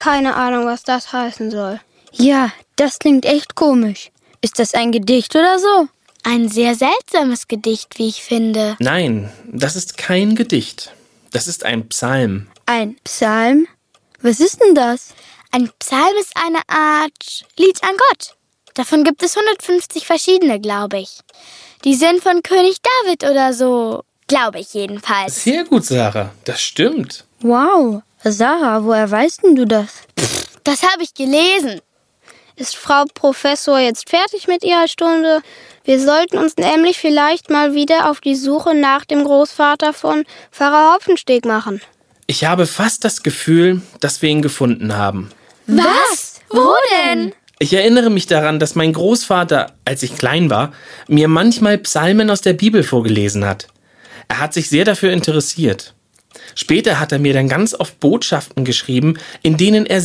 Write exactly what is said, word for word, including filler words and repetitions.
Keine Ahnung, was das heißen soll. Ja, das klingt echt komisch. Ist das ein Gedicht oder so? Ein sehr seltsames Gedicht, wie ich finde. Nein, das ist kein Gedicht. Das ist ein Psalm. Ein Psalm? Was ist denn das? Ein Psalm ist eine Art Lied an Gott. Davon gibt es hundertfünfzig verschiedene, glaube ich. Die sind von König David oder so, glaube ich jedenfalls. Sehr gut, Sarah. Das stimmt. Wow. Sarah, woher weißt denn du das? Das habe ich gelesen. Ist Frau Professor jetzt fertig mit ihrer Stunde? Wir sollten uns nämlich vielleicht mal wieder auf die Suche nach dem Großvater von Pfarrer Hopfensteg machen. Ich habe fast das Gefühl, dass wir ihn gefunden haben. Was? Wo denn? Ich erinnere mich daran, dass mein Großvater, als ich klein war, mir manchmal Psalmen aus der Bibel vorgelesen hat. Er hat sich sehr dafür interessiert. Später hat er mir dann ganz oft Botschaften geschrieben, in denen er